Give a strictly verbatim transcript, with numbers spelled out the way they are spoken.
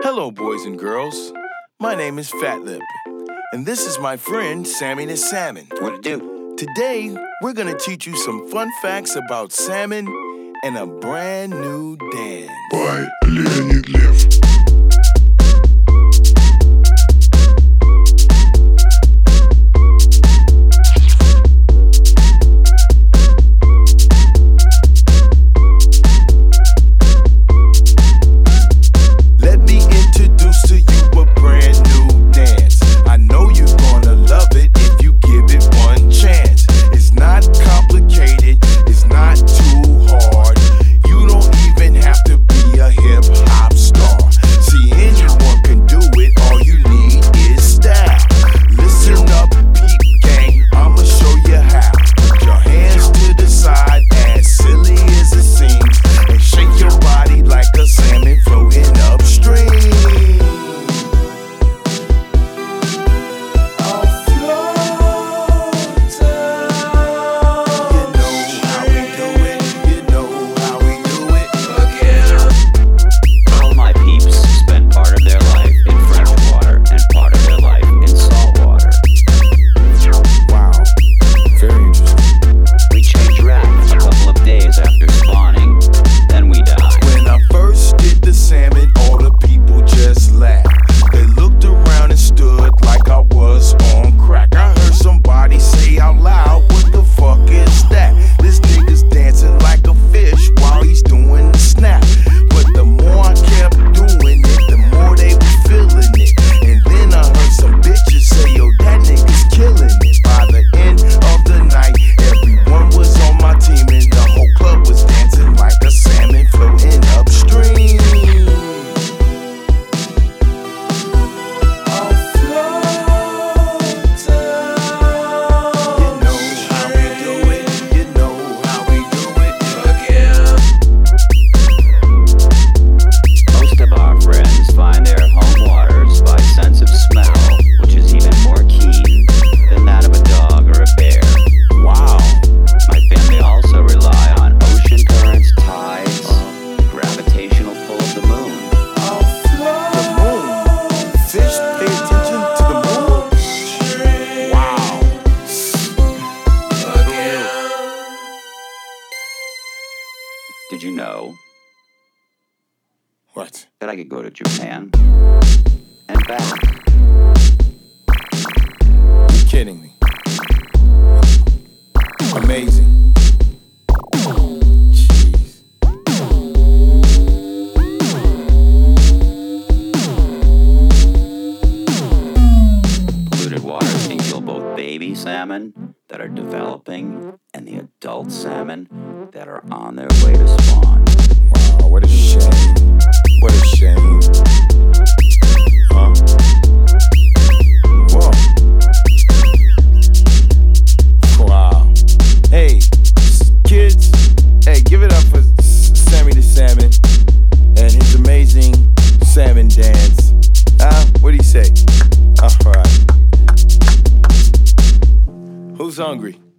Hello, boys and girls. My name is Fat Lip, and this is my friend Sammy the Salmon. What it do? Today, we're gonna teach you some fun facts about salmon and a brand new dance. By Leonid Lev. Did you know What? that I could go to Japan and back? You're kidding me. Amazing. Jeez. Polluted water can kill both baby salmon that are developing and the adult salmon that are on their way to spawn. Wow, what a shame. What a shame. Huh? Whoa. Wow. Hey, kids, hey, give it up for Sammy the Salmon and his amazing salmon dance. Huh? What do you say? All right. Who's hungry?